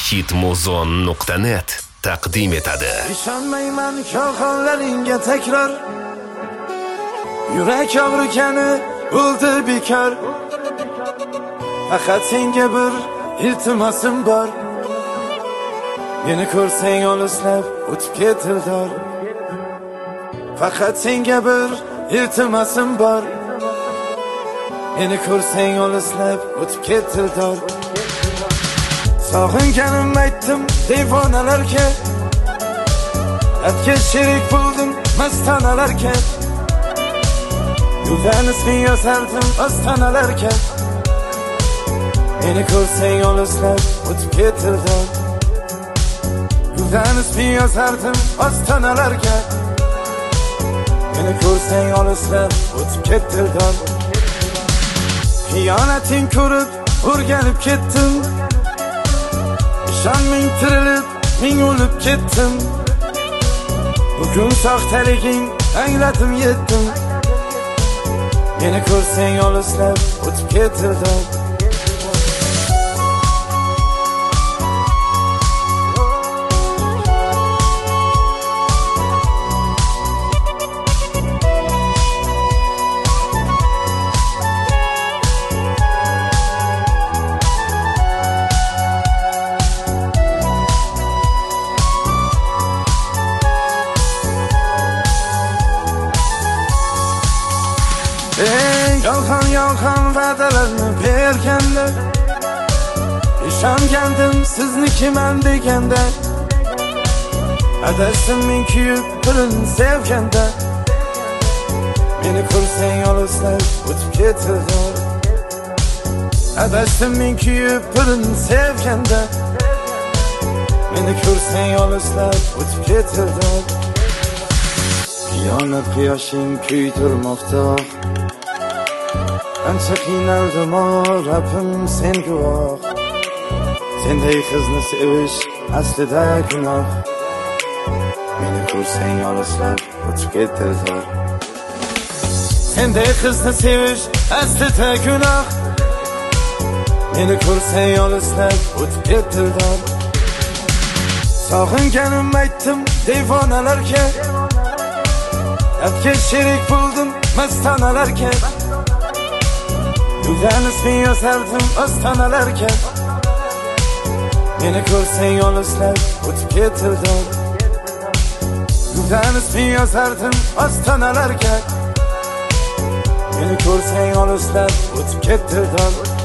hitmuzon.net taqdim etadi. Ishonmayman ko'rxonlaringga takror, yurak og'rigani o'ldi bekor. Faqat senga bir iltimosim bor, meni ko'rsang olislab o'tib ketildor. Faqat senga bir iltimosim bor, meni ko'rsang olislab o'tib ketildor. Sog'inganim aytdim devonalarga, atga sherik bo'ldim mastanalarga. Yo'ldan isming yozardim ostanalarga, meni ko'rsang olislab o'tib ketildor. Yo'ldan isming yozardim ostanalarga, meni ko'rsang olislab o'tib ketildor. Xiyonating ko'rib o'rganib ketdim, ishon ming tirilib ming o'lib ketdim. Bugun soxtaliging angladim yetdim, meni ko'rsang olislab o'tib ketildor. Yolg'on va'dalarni berganda, ishongandim siznikiman deganda. Adashdim men kuyib birini sevganda, meni ko'rsang olislab o'tib ketildor. Adashdim men kuyib birini sevganda, meni ko'rsang olislab o'tib ketildor. Xiyonat quyoshing kuydirmoqda, ancha qiynaldim Rabbim sen guvoh. Senday qizni sevish aslida gunoh, meni ko'rsang olislab o'tib ketildor. Senday qizni sevish aslida gunoh, meni ko'rsang olislab o'tib ketildor. Sog'inganim aytdim devonalarga, atga sherik bo'ldim mastanalarga. Yo'ldan isming yozardim ostanalarga, meni ko'rsang olislab o'tib ketildor. Yo'ldan isming yozardim ostanalarga, meni ko'rsang olislab o'tib ketildor.